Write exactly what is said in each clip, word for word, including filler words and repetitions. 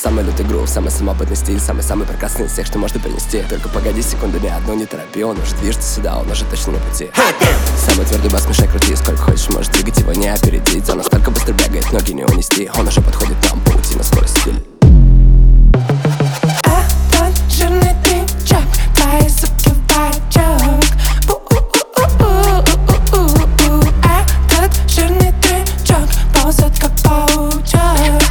самый лютый грув, самый самобытный стиль, самый-самый прекрасный из всех, что можно принести. Только погоди секундами, одну не торопи, он уже движется сюда, он уже точно на пути. Самый твердый бас, мешай, крути, сколько хочешь, можешь двигать его, не опередить. Он настолько быстро бегает, ноги не унести, он уже подходит нам по пути на скорость стиль. Этот жирный тричок, твои суки в бачок. Этот жирный тричок ползет как паучок.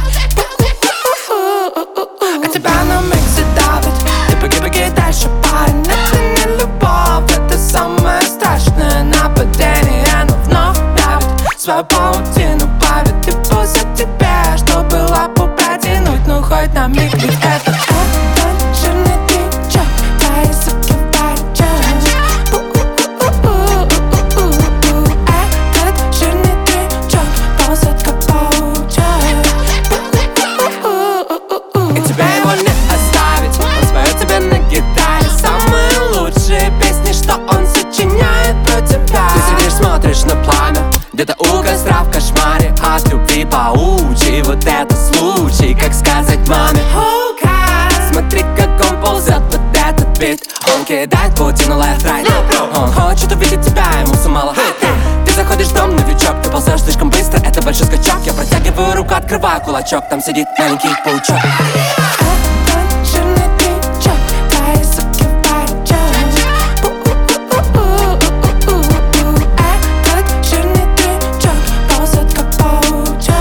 А тебя на миксе давит, ты беги-беги дальше, парень. Это не любовь, это самое страшное нападение. Оно вновь давит, свою паутину плавит. И пусть тебя, что было бы протянуть, ну хоть на миг, ведь это этот жирный тричок, твои суки в бачок. Этот жирный тричок ползет как паучок. И тебе его не оставить, он споет тебе на гитаре самые лучшие песни, что он сочиняет про тебя. Ты сидишь, смотришь на пламя, где-то у костра в кошмаре от любви паучий. Вот это случай, как сказать маме: смотри, как он ползет под этот бит. Он кидает паутину left-right. Он хочет увидеть тебя, ему все мало. Ты заходишь в дом, новичок, ты ползешь слишком быстро, это большой скачок. Я протягиваю руку, открываю кулачок, там сидит маленький паучок. Этот жирный тричок, твои суки в бачок. Этот жирный тричок ползет как паучок.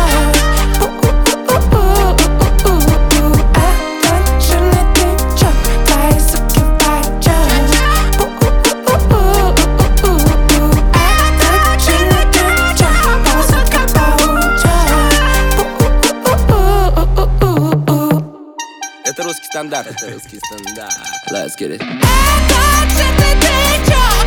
Этот жирный тричок, твои суки в бачок. Этот жирный тричок ползет как паучок. Это русский стандарт, это русский стандарт. Let's get it. Этот жирный тричок.